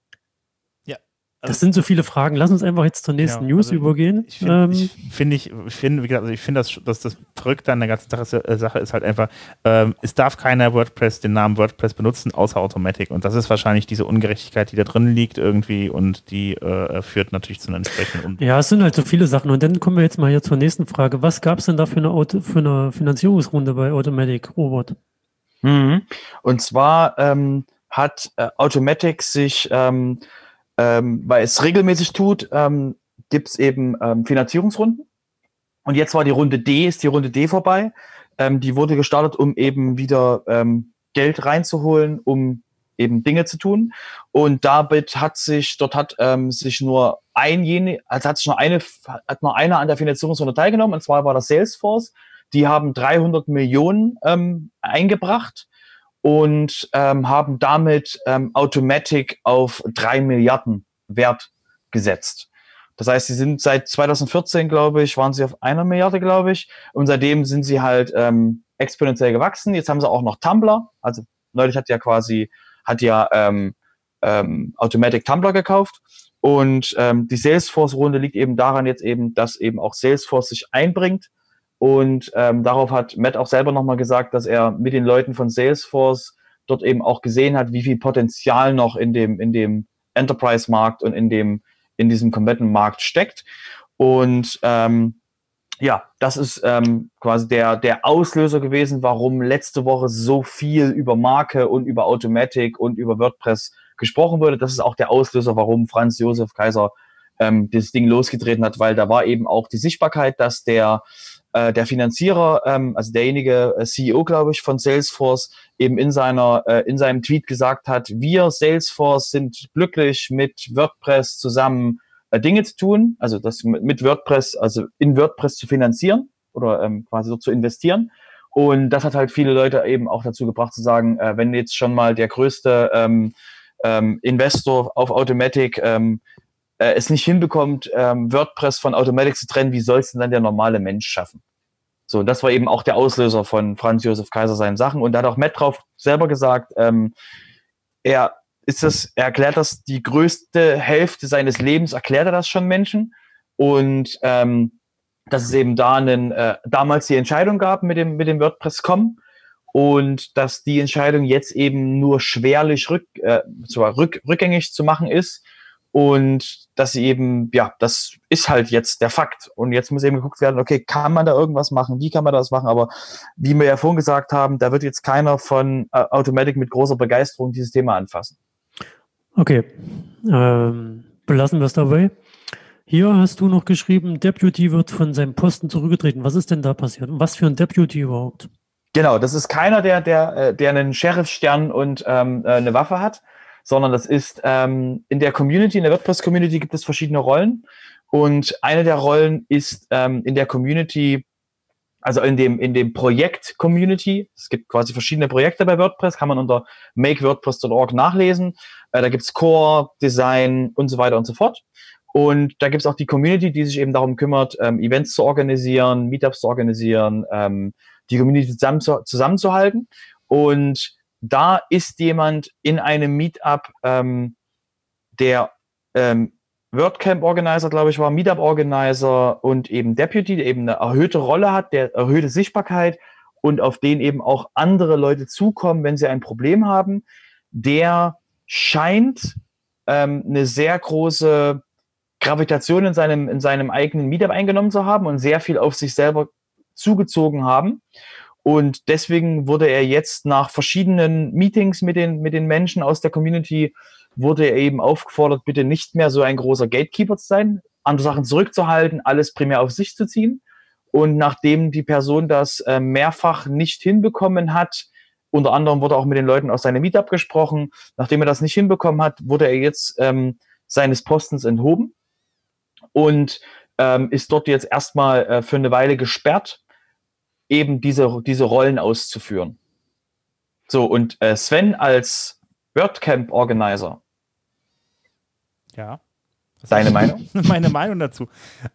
Das sind so viele Fragen. Lass uns einfach jetzt zur nächsten News übergehen. Ich finde, wie gesagt, dass das Verrückte an der ganzen Sache ist halt einfach, es darf keiner den Namen WordPress benutzen, außer Automatic. Und das ist wahrscheinlich diese Ungerechtigkeit, die da drin liegt irgendwie und die führt natürlich zu einer entsprechenden Ja, es sind halt so viele Sachen. Und dann kommen wir jetzt mal hier zur nächsten Frage. Was gab es denn da für eine Finanzierungsrunde bei Automatic, Robert? Und zwar hat Automatic sich weil es regelmäßig tut, gibt es eben Finanzierungsrunden. Und jetzt war die Runde D vorbei. Die wurde gestartet, um eben wieder Geld reinzuholen, um eben Dinge zu tun. Und damit hat nur einer an der Finanzierungsrunde teilgenommen, und zwar war das Salesforce. Die haben 300 Millionen eingebracht und haben damit Automatic auf 3 Milliarden Wert gesetzt. Das heißt, sie sind seit 2014, glaube ich, waren sie auf 1 Milliarde, glaube ich. Und seitdem sind sie halt exponentiell gewachsen. Jetzt haben sie auch noch Tumblr. Also neulich hat Automatic Tumblr gekauft. Und die Salesforce-Runde liegt eben daran jetzt eben, dass eben auch Salesforce sich einbringt. Und darauf hat Matt auch selber nochmal gesagt, dass er mit den Leuten von Salesforce dort eben auch gesehen hat, wie viel Potenzial noch in dem Enterprise-Markt und in diesem kompletten Markt steckt. Und ja, das ist quasi der Auslöser gewesen, warum letzte Woche so viel über Marke und über Automatic und über WordPress gesprochen wurde. Das ist auch der Auslöser, warum Franz Josef Kaiser das Ding losgetreten hat, weil da war eben auch die Sichtbarkeit, dass der Finanzierer, also derjenige CEO, glaube ich, von Salesforce, eben in seinem Tweet gesagt hat, wir Salesforce sind glücklich mit WordPress zusammen Dinge zu tun, also das mit WordPress, also in WordPress zu finanzieren oder quasi so zu investieren. Und das hat halt viele Leute eben auch dazu gebracht zu sagen, wenn jetzt schon mal der größte Investor auf Automatic es nicht hinbekommt, WordPress von Automatic zu trennen, wie soll es denn dann der normale Mensch schaffen? So, das war eben auch der Auslöser von Franz Josef Kaiser seinen Sachen. Und da hat auch Matt drauf selber gesagt, er erklärt das die größte Hälfte seines Lebens, erklärt er das schon Menschen. Und dass es eben da damals die Entscheidung gab mit dem WordPress.com und dass die Entscheidung jetzt eben nur schwerlich rückgängig zu machen ist. Und dass sie eben, ja, das ist halt jetzt der Fakt. Und jetzt muss eben geguckt werden, okay, kann man da irgendwas machen? Wie kann man das machen? Aber wie wir ja vorhin gesagt haben, da wird jetzt keiner von Automatic mit großer Begeisterung dieses Thema anfassen. Okay, belassen wir es dabei. Hier hast du noch geschrieben, Deputy wird von seinem Posten zurückgetreten. Was ist denn da passiert? Und was für ein Deputy überhaupt? Genau, das ist keiner, der einen Sheriff-Stern und eine Waffe hat, sondern das ist in der Community, in der WordPress-Community gibt es verschiedene Rollen. Und eine der Rollen ist in der Community, also in dem Projekt-Community. Es gibt quasi verschiedene Projekte bei WordPress, kann man unter makewordpress.org nachlesen. Da gibt's Core, Design und so weiter und so fort. Und da gibt's auch die Community, die sich eben darum kümmert, Events zu organisieren, Meetups zu organisieren, die Community zusammenzuhalten. Und da ist jemand in einem Meetup, der WordCamp-Organizer, glaube ich, war, Meetup-Organizer und eben Deputy, der eben eine erhöhte Rolle hat, der erhöhte Sichtbarkeit und auf den eben auch andere Leute zukommen, wenn sie ein Problem haben. Der scheint eine sehr große Gravitation in seinem eigenen Meetup eingenommen zu haben und sehr viel auf sich selber zugezogen haben. Und deswegen wurde er jetzt nach verschiedenen Meetings mit den Menschen aus der Community, wurde er eben aufgefordert, bitte nicht mehr so ein großer Gatekeeper zu sein, andere Sachen zurückzuhalten, alles primär auf sich zu ziehen. Und nachdem die Person das mehrfach nicht hinbekommen hat, unter anderem wurde auch mit den Leuten aus seinem Meetup gesprochen, nachdem er das nicht hinbekommen hat, wurde er jetzt seines Postens enthoben und ist dort jetzt erstmal für eine Weile gesperrt, eben diese Rollen auszuführen. So, und Sven als WordCamp-Organizer. Ja. Deine Meinung? Meine Meinung dazu.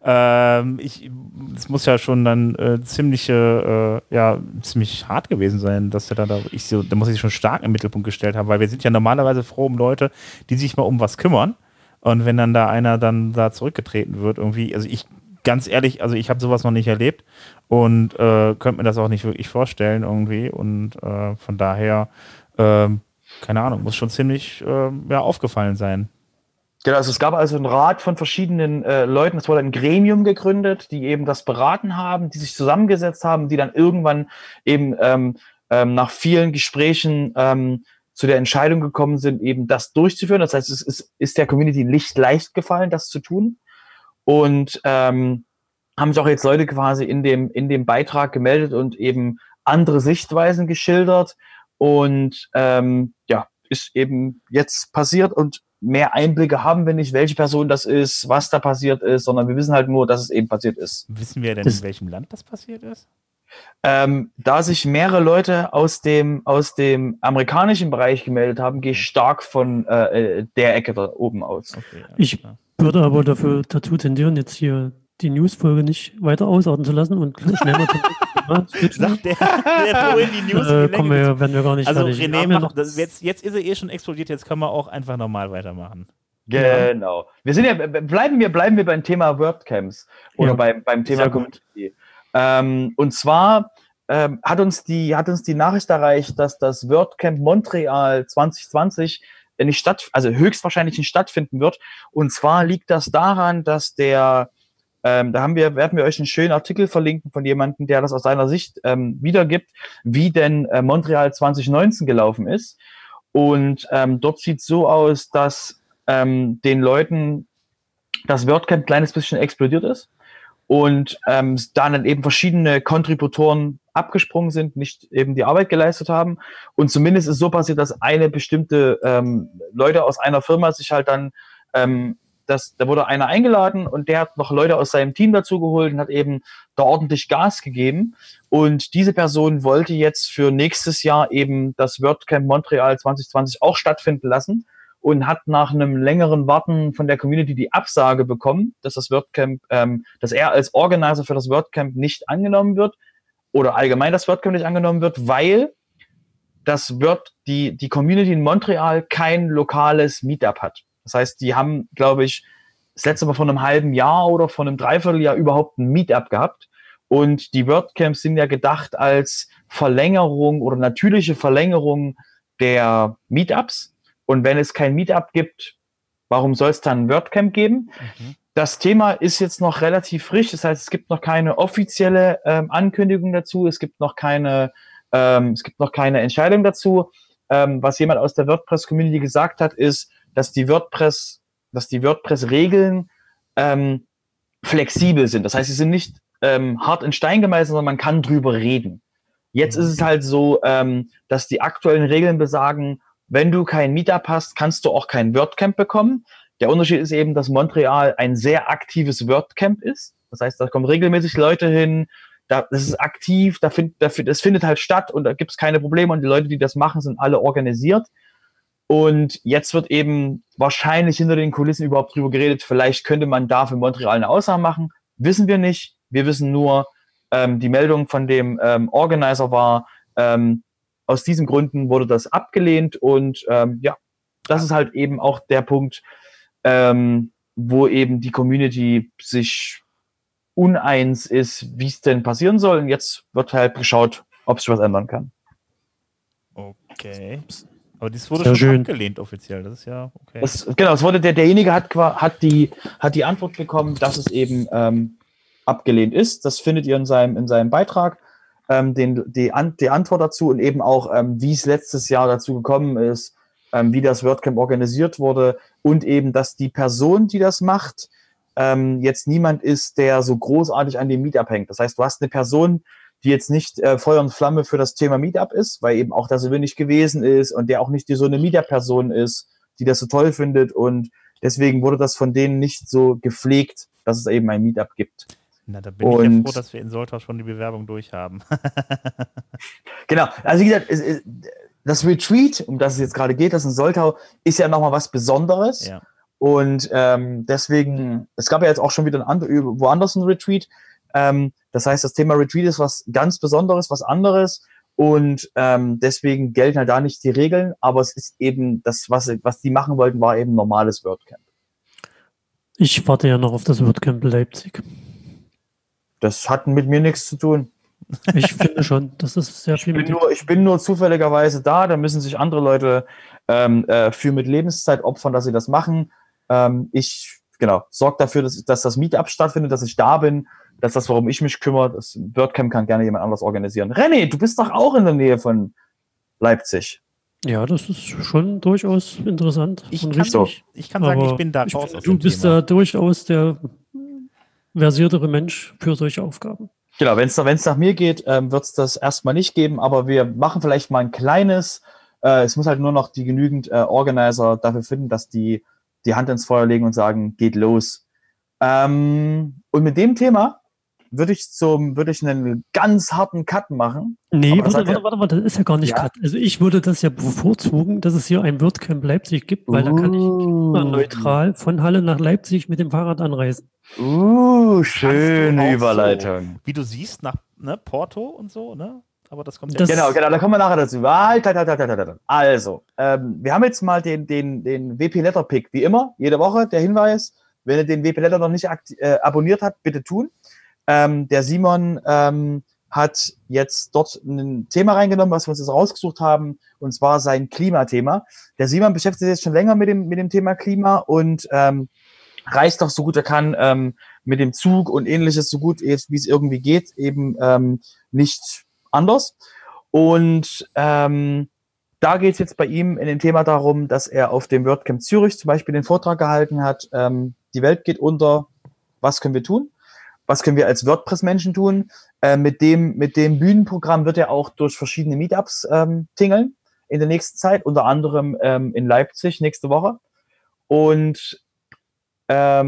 Es muss ja schon dann ziemlich hart gewesen sein, dass er da muss ich schon stark im Mittelpunkt gestellt haben, weil wir sind ja normalerweise froh um Leute, die sich mal um was kümmern. Und wenn dann da einer dann da zurückgetreten wird, irgendwie, also ganz ehrlich, also ich habe sowas noch nicht erlebt und könnte mir das auch nicht wirklich vorstellen irgendwie und von daher, keine Ahnung, muss schon ziemlich aufgefallen sein. Genau, also es gab also einen Rat von verschiedenen Leuten, es wurde ein Gremium gegründet, die eben das beraten haben, die sich zusammengesetzt haben, die dann irgendwann eben nach vielen Gesprächen zu der Entscheidung gekommen sind, eben das durchzuführen. Das heißt, es ist der Community nicht leicht gefallen, das zu tun. Und haben sich auch jetzt Leute quasi in dem Beitrag gemeldet und eben andere Sichtweisen geschildert. Und ist eben jetzt passiert und mehr Einblicke haben wir nicht, welche Person das ist, was da passiert ist, sondern wir wissen halt nur, dass es eben passiert ist. Wissen wir denn, in welchem Land das passiert ist? Da sich mehrere Leute aus dem amerikanischen Bereich gemeldet haben, gehe ich stark von der Ecke da oben aus. Okay, ich würde aber dazu tendieren, jetzt hier die Newsfolge nicht weiter ausarten zu lassen und schnell mal sagt der vorhin die News werden wir gar nicht also fertig. René, jetzt ist er eh schon explodiert, jetzt können wir auch einfach normal weitermachen. Genau. Wir sind bleiben wir beim Thema WordCamps oder beim Thema Community. Und zwar hat uns die Nachricht erreicht, dass das WordCamp Montreal 2020 höchstwahrscheinlich nicht stattfinden wird. Und zwar liegt das daran, dass der werden wir euch einen schönen Artikel verlinken von jemandem, der das aus seiner Sicht wiedergibt, wie denn Montreal 2019 gelaufen ist. Und dort sieht es so aus, dass den Leuten das WordCamp ein kleines bisschen explodiert ist und da dann eben verschiedene Kontributoren abgesprungen sind, nicht eben die Arbeit geleistet haben. Und zumindest ist so passiert, dass eine bestimmte Leute aus einer Firma sich halt dann, da wurde einer eingeladen und der hat noch Leute aus seinem Team dazu geholt und hat eben da ordentlich Gas gegeben. Und diese Person wollte jetzt für nächstes Jahr eben das WordCamp Montreal 2020 auch stattfinden lassen und hat nach einem längeren Warten von der Community die Absage bekommen, dass das WordCamp, dass er als Organizer für das WordCamp nicht angenommen wird oder allgemein das WordCamp nicht angenommen wird, weil die Community in Montreal kein lokales Meetup hat. Das heißt, die haben, glaube ich, das letzte Mal vor einem halben Jahr oder vor einem Dreivierteljahr überhaupt ein Meetup gehabt. Und die WordCamps sind ja gedacht als Verlängerung oder natürliche Verlängerung der Meetups. Und wenn es kein Meetup gibt, warum soll es dann ein WordCamp geben? Mhm. Das Thema ist jetzt noch relativ frisch. Das heißt, es gibt noch keine offizielle Ankündigung dazu. Es gibt noch keine Entscheidung dazu. Was jemand aus der WordPress-Community gesagt hat, ist, dass die WordPress-Regeln flexibel sind. Das heißt, sie sind nicht hart in Stein gemeißelt, sondern man kann drüber reden. Jetzt ist es halt so, dass die aktuellen Regeln besagen, wenn du kein Meetup hast, kannst du auch kein WordCamp bekommen. Der Unterschied ist eben, dass Montreal ein sehr aktives WordCamp ist. Das heißt, da kommen regelmäßig Leute hin, das ist aktiv, das findet halt statt und da gibt es keine Probleme und die Leute, die das machen, sind alle organisiert. Und jetzt wird eben wahrscheinlich hinter den Kulissen überhaupt drüber geredet, vielleicht könnte man da für Montreal eine Ausnahme machen. Wissen wir nicht. Wir wissen nur, die Meldung von dem Organizer war, aus diesen Gründen wurde das abgelehnt und das ist halt eben auch der Punkt, wo eben die Community sich uneins ist, wie es denn passieren soll. Und jetzt wird halt geschaut, ob sich was ändern kann. Okay. Aber dies wurde schon abgelehnt offiziell. Das ist ja okay. Es wurde derjenige hat die Antwort bekommen, dass es eben abgelehnt ist. Das findet ihr in seinem Beitrag. Die Antwort dazu und eben auch, wie es letztes Jahr dazu gekommen ist, wie das WordCamp organisiert wurde und eben, dass die Person, die das macht, jetzt niemand ist, der so großartig an dem Meetup hängt. Das heißt, du hast eine Person, die jetzt nicht Feuer und Flamme für das Thema Meetup ist, weil eben auch da so wenig gewesen ist und der auch nicht so eine Meetup-Person ist, die das so toll findet und deswegen wurde das von denen nicht so gepflegt, dass es eben ein Meetup gibt. Na, da bin ich ja froh, dass wir in Soltau schon die Bewerbung durch haben. Genau, also wie gesagt, das Retreat, um das es jetzt gerade geht, das in Soltau, ist ja nochmal was Besonderes. Ja. Und deswegen, es gab ja jetzt auch schon wieder woanders ein Retreat. Das heißt, das Thema Retreat ist was ganz Besonderes, was anderes. Und deswegen gelten halt da nicht die Regeln, aber es ist eben das, was die machen wollten, war eben normales WordCamp. Ich warte ja noch auf das WordCamp Leipzig. Das hat mit mir nichts zu tun. Ich finde schon, das ist sehr viel. Ich bin nur zufälligerweise da müssen sich andere Leute für mit Lebenszeit opfern, dass sie das machen. Ich sorge dafür, dass das Meetup stattfindet, dass ich da bin. Das ist das, worum ich mich kümmere. Das WordCamp kann gerne jemand anders organisieren. René, du bist doch auch in der Nähe von Leipzig. Ja, das ist schon durchaus interessant. Ich kann sagen, ich bin da raus aus dem Thema. Du bist da durchaus der versiertere Mensch für solche Aufgaben. Genau, wenn es nach mir geht, wird es das erstmal nicht geben, aber wir machen vielleicht mal ein kleines, es muss halt nur noch die genügend Organizer dafür finden, dass die Hand ins Feuer legen und sagen, geht los. Und mit dem Thema würde ich einen ganz harten Cut machen. Nee, warte, das ist ja gar nicht Cut. Also ich würde das ja bevorzugen, dass es hier ein WordCamp Leipzig gibt, weil da kann ich klimaneutral von Halle nach Leipzig mit dem Fahrrad anreisen. Schöne Überleitung. So, wie du siehst, nach Porto und so, ne? Aber das kommt ja. Genau, da kommen wir nachher dazu. Also, wir haben jetzt mal den WP Letter Pick, wie immer, jede Woche, der Hinweis, wenn ihr den WP Letter noch nicht abonniert habt, bitte tun. Der Simon hat jetzt dort ein Thema reingenommen, was wir uns jetzt rausgesucht haben, und zwar sein Klimathema. Der Simon beschäftigt sich jetzt schon länger mit dem Thema Klima und reist doch so gut er kann mit dem Zug und ähnliches, so gut wie es irgendwie geht, eben nicht anders. Und da geht es jetzt bei ihm in dem Thema darum, dass er auf dem WordCamp Zürich zum Beispiel den Vortrag gehalten hat, die Welt geht unter, was können wir tun? Was können wir als WordPress-Menschen tun? Mit dem Bühnenprogramm wird er auch durch verschiedene Meetups tingeln in der nächsten Zeit, unter anderem in Leipzig nächste Woche. Und das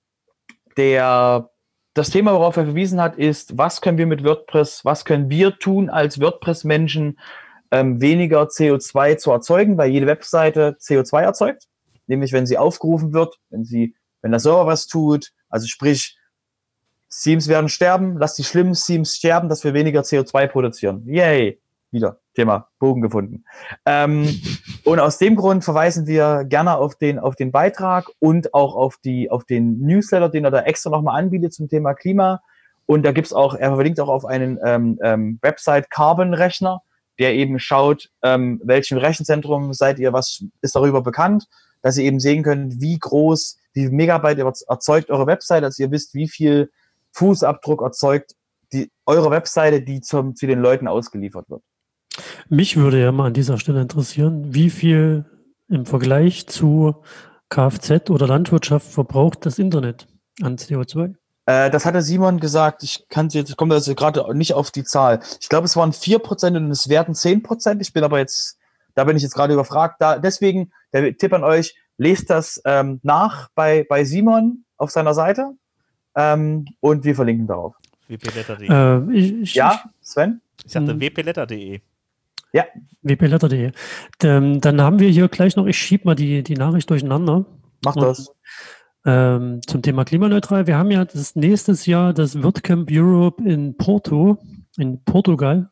Thema, worauf er verwiesen hat, ist, was können wir mit WordPress, was können wir tun als WordPress-Menschen, weniger CO2 zu erzeugen, weil jede Webseite CO2 erzeugt, nämlich wenn sie aufgerufen wird, wenn der Server was tut, also sprich, Themes werden sterben, lass die schlimmen Themes sterben, dass wir weniger CO2 produzieren. Yay! Wieder Thema, Bogen gefunden. Und aus dem Grund verweisen wir gerne auf den Beitrag und auch auf den Newsletter, den er da extra nochmal anbietet zum Thema Klima. Und da gibt's auch, er verlinkt auch auf einen Website-Carbon-Rechner, der eben schaut, welchem Rechenzentrum seid ihr, was ist darüber bekannt, dass ihr eben sehen könnt, wie viel Megabyte erzeugt eure Website, dass ihr wisst, wie viel Fußabdruck erzeugt eure Webseite, die zu den Leuten ausgeliefert wird. Mich würde ja mal an dieser Stelle interessieren, wie viel im Vergleich zu Kfz oder Landwirtschaft verbraucht das Internet an CO2? Das hatte Simon gesagt, ich komme also gerade nicht auf die Zahl. Ich glaube, es waren 4% und es werden 10%. Da bin ich jetzt gerade überfragt. Deswegen, der Tipp an euch, lest das nach bei Simon auf seiner Seite und wir verlinken darauf. wpletter.de. Ja, Sven? Ich sagte wpletter.de. Ja. wpletter.de. Dann haben wir hier gleich noch, ich schiebe mal die Nachricht durcheinander. Mach das. Zum Thema klimaneutral. Wir haben ja nächstes Jahr das WordCamp Europe in Portugal.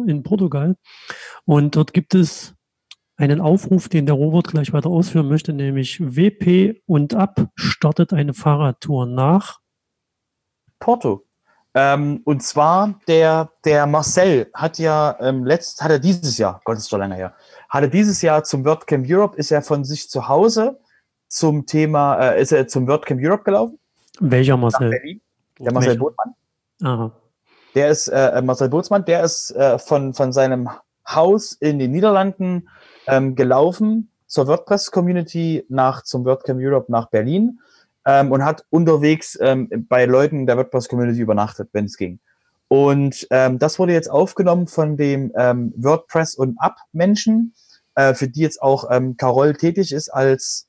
Und dort gibt es einen Aufruf, den der Robert gleich weiter ausführen möchte, nämlich WP und Ab startet eine Fahrradtour nach Porto. Und zwar der Marcel hat er dieses Jahr, Gott, ist schon lange her, zum WordCamp Europe, ist er von sich zu Hause ist er zum WordCamp Europe gelaufen. Welcher Marcel? Nach Berlin. Der Marcel Bootsmann. Aha. Der ist Marcel Bootsmann, der ist von seinem Haus in den Niederlanden gelaufen zur WordPress-Community zum WordCamp Europe nach Berlin und hat unterwegs bei Leuten der WordPress-Community übernachtet, wenn es ging. Und das wurde jetzt aufgenommen von dem WordPress und App-Menschen, für die jetzt auch Carol tätig ist, als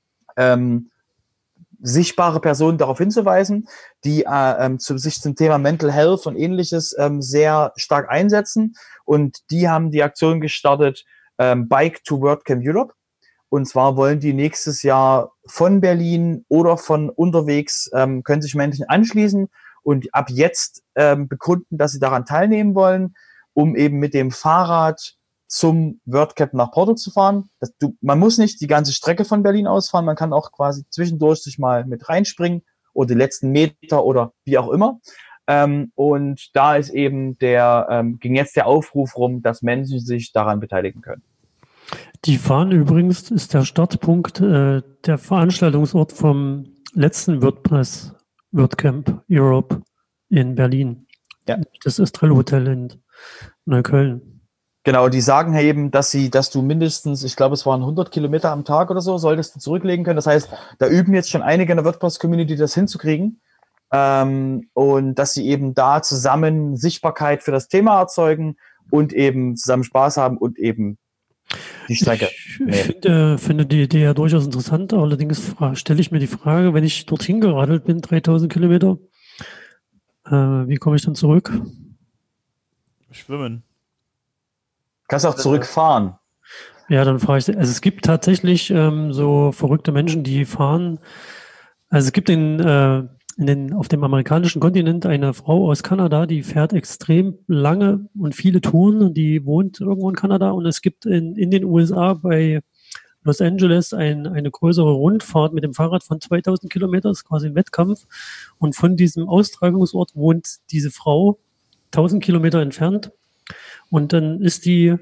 sichtbare Personen darauf hinzuweisen, die sich zum Thema Mental Health und ähnliches sehr stark einsetzen. Und die haben die Aktion gestartet, Bike to WordCamp Europe. Und zwar wollen die nächstes Jahr von Berlin oder von unterwegs, können sich Menschen anschließen und ab jetzt bekunden, dass sie daran teilnehmen wollen, um eben mit dem Fahrrad zum WordCamp nach Porto zu fahren. Man muss nicht die ganze Strecke von Berlin aus fahren, man kann auch quasi zwischendurch sich mal mit reinspringen oder die letzten Meter oder wie auch immer. Und da ist eben ging jetzt der Aufruf rum, dass Menschen sich daran beteiligen können. Die fahren übrigens, ist der Startpunkt, der Veranstaltungsort vom letzten WordPress WordCamp Europe in Berlin. Ja. Das Estrell Hotel in Neukölln. Genau, die sagen eben, dass du mindestens, ich glaube, es waren 100 Kilometer am Tag oder so, solltest du zurücklegen können. Das heißt, da üben jetzt schon einige in der WordPress-Community, das hinzukriegen. Und dass sie eben da zusammen Sichtbarkeit für das Thema erzeugen und eben zusammen Spaß haben und eben die Strecke. Ich finde die Idee ja durchaus interessant. Allerdings stelle ich mir die Frage, wenn ich dorthin geradelt bin, 3000 Kilometer, wie komme ich dann zurück? Schwimmen. Kannst auch zurückfahren. Ja, dann fahre ich. Also es gibt tatsächlich so verrückte Menschen, die fahren. Also es gibt auf dem amerikanischen Kontinent eine Frau aus Kanada, die fährt extrem lange und viele Touren. Die wohnt irgendwo in Kanada und es gibt in den USA bei Los Angeles eine größere Rundfahrt mit dem Fahrrad von 2000 Kilometern, das ist quasi ein Wettkampf. Und von diesem Austragungsort wohnt diese Frau 1000 Kilometer entfernt. Und dann ist die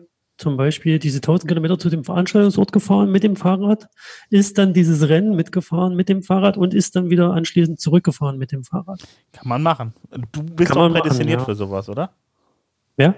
zum Beispiel diese 1000 Kilometer zu dem Veranstaltungsort gefahren mit dem Fahrrad, ist dann dieses Rennen mitgefahren mit dem Fahrrad und ist dann wieder anschließend zurückgefahren mit dem Fahrrad. Kann man machen. Du bist Kann doch man prädestiniert machen, ja. für sowas, oder? Ja?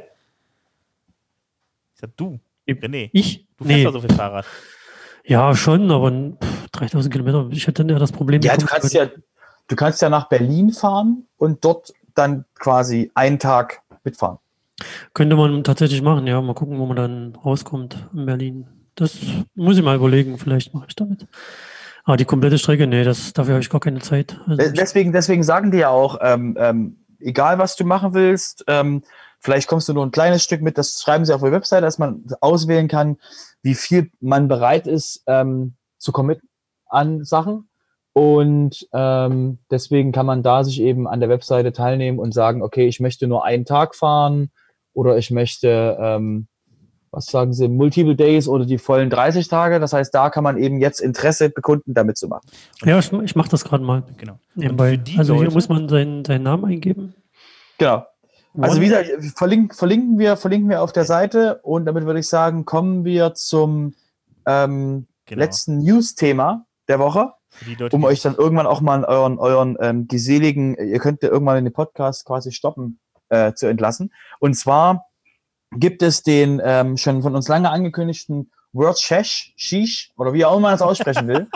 Ich sag, du, Ich? René, Ich? du fährst Nee. doch so viel Fahrrad. Ja, schon, aber 3000 Kilometer, ich hätte dann ja das Problem. Ja, du kannst ja nach Berlin fahren und dort dann quasi einen Tag mitfahren. Könnte man tatsächlich machen, ja. Mal gucken, wo man dann rauskommt in Berlin. Das muss ich mal überlegen, vielleicht mache ich damit. Aber die komplette Strecke, nee, dafür habe ich gar keine Zeit. Also Deswegen sagen die ja auch, egal was du machen willst, vielleicht kommst du nur ein kleines Stück mit, das schreiben sie auf der Website, dass man auswählen kann, wie viel man bereit ist zu committen an Sachen. Und deswegen kann man da sich eben an der Webseite teilnehmen und sagen, okay, ich möchte nur einen Tag fahren oder ich möchte, was sagen sie, Multiple Days oder die vollen 30 Tage. Das heißt, da kann man eben jetzt Interesse bekunden, damit zu machen. ja, ich mache das gerade mal. Genau. Nebenbei. Und für die Also hier Leute- muss man seinen Namen eingeben. Genau. Also wie gesagt, verlinken wir auf der Seite und damit würde ich sagen, kommen wir zum letzten News-Thema der Woche, Für die Leute, um die- euch dann irgendwann auch mal euren geseligen, ihr könnt ja irgendwann in den Podcast quasi stoppen, zu entlassen. Und zwar gibt es den schon von uns lange angekündigten World Sheesh, oder wie auch immer man das aussprechen will,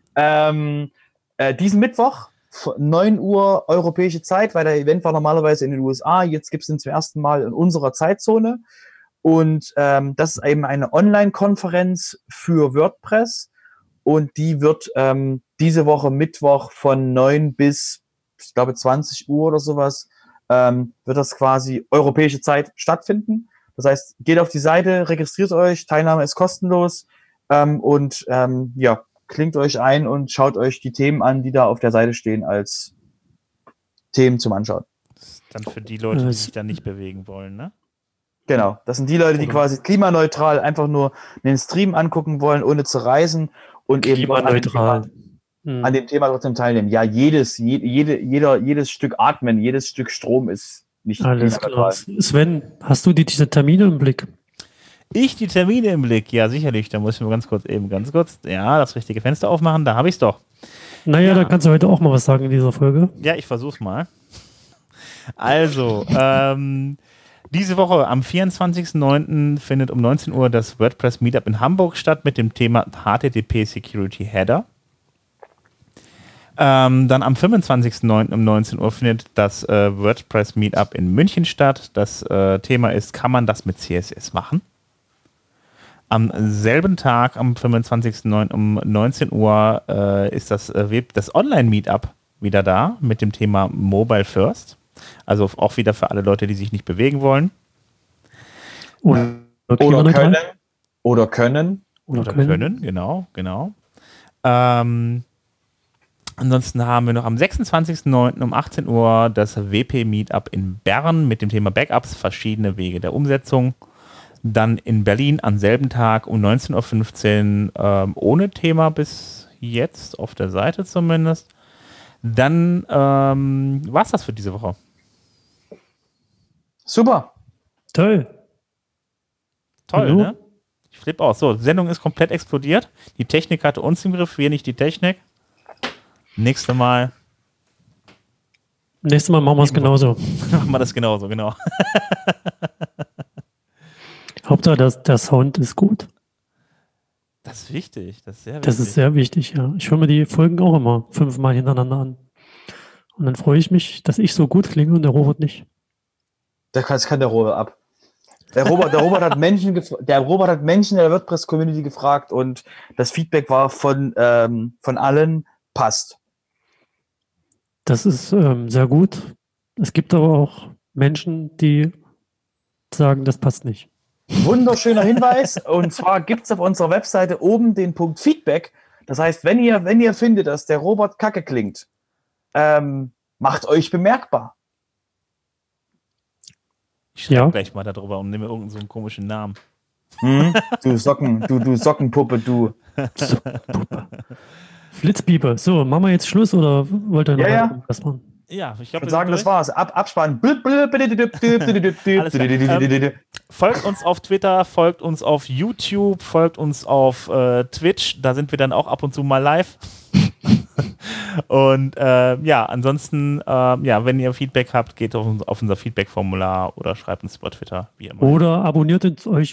diesen Mittwoch, 9 Uhr europäische Zeit, weil der Event war normalerweise in den USA, jetzt gibt es ihn zum ersten Mal in unserer Zeitzone. Und das ist eben eine Online-Konferenz für WordPress und die wird diese Woche Mittwoch von 9 bis, ich glaube, 20 Uhr oder sowas, wird das quasi europäische Zeit stattfinden. Das heißt, geht auf die Seite, registriert euch, Teilnahme ist kostenlos und klingt euch ein und schaut euch die Themen an, die da auf der Seite stehen als Themen zum Anschauen. Das ist dann für die Leute, die sich da nicht bewegen wollen, ne? Genau, das sind die Leute, die quasi klimaneutral einfach nur den Stream angucken wollen, ohne zu reisen und eben Klimaneutral. an dem Thema trotzdem teilnehmen. Ja, jedes Stück Atmen, jedes Stück Strom ist nicht Alles klar. klimaneutral. Sven, hast du diese Termine im Blick? Ich die Termine im Blick, ja sicherlich. Da muss ich mal ganz kurz, das richtige Fenster aufmachen, da habe ich es doch. Naja, Ja. da kannst du heute auch mal was sagen in dieser Folge. Ja, ich versuch's mal. Also, diese Woche am 24.09. findet um 19 Uhr das WordPress Meetup in Hamburg statt mit dem Thema HTTP Security Header. Dann am 25.09. um 19 Uhr findet das WordPress Meetup in München statt. Das Thema ist, kann man das mit CSS machen? Am selben Tag, am 25.09. um 19 Uhr, ist das Online-Meetup wieder da mit dem Thema Mobile First. Also auch wieder für alle Leute, die sich nicht bewegen wollen. Oder können, Genau. Ansonsten haben wir noch am 26.09. um 18 Uhr das WP-Meetup in Bern mit dem Thema Backups, verschiedene Wege der Umsetzung. Dann in Berlin am selben Tag um 19.15 Uhr ohne Thema bis jetzt, auf der Seite zumindest. Dann war es das für diese Woche. Super. Toll, Hallo? ne? Ich flippe aus. So, die Sendung ist komplett explodiert. Die Technik hatte uns im Griff, wir nicht die Technik. Nächstes Mal Nächstes Mal machen wir es genauso. machen wir das genauso, genau. Hauptsache, der Sound ist gut. Das ist wichtig, das ist sehr wichtig. Das ist sehr wichtig, ja. Ich höre mir die Folgen auch immer 5-mal hintereinander an. Und dann freue ich mich, dass ich so gut klinge und der Robert nicht. Das kann der Robert ab. Der Robert hat Menschen in der WordPress-Community gefragt und das Feedback war von allen, passt. Das ist sehr gut. Es gibt aber auch Menschen, die sagen, das passt nicht. Wunderschöner Hinweis. Und zwar gibt es auf unserer Webseite oben den Punkt Feedback. Das heißt, wenn ihr findet, dass der Robert kacke klingt, macht euch bemerkbar. Ich schreibe gleich mal darüber und nehme irgendeinen so einen komischen Namen. Du Sockenpuppe, du. Flitzpieper. So, machen wir jetzt Schluss oder wollt ihr noch Ja. was machen? Ja, ich würde sagen, das war's. Abspannen. Folgt uns auf Twitter, folgt uns auf YouTube, folgt uns auf Twitch. Da sind wir dann auch ab und zu mal live. Und ansonsten, wenn ihr Feedback habt, geht auf unser Feedback-Formular oder schreibt uns über Twitter, wie immer. Oder abonniert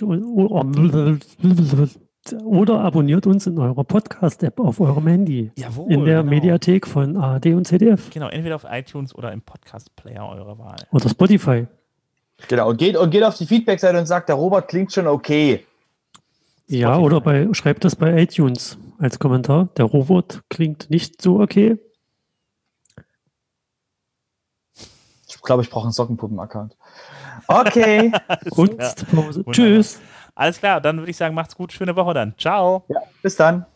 uns in eurer Podcast-App auf eurem Handy. Jawohl, in der Mediathek von ARD und ZDF. Genau, entweder auf iTunes oder im Podcast-Player eurer Wahl. Oder Spotify. Genau, und geht auf die Feedback-Seite und sagt, der Robert klingt schon okay. Ja, oder schreibt das bei iTunes als Kommentar. Der Robot klingt nicht so okay. Ich glaube, ich brauche einen Sockenpuppen-Account. Okay. Kunstpause. Tschüss. Alles klar, dann würde ich sagen, macht's gut. Schöne Woche dann. Ciao. Ja, bis dann.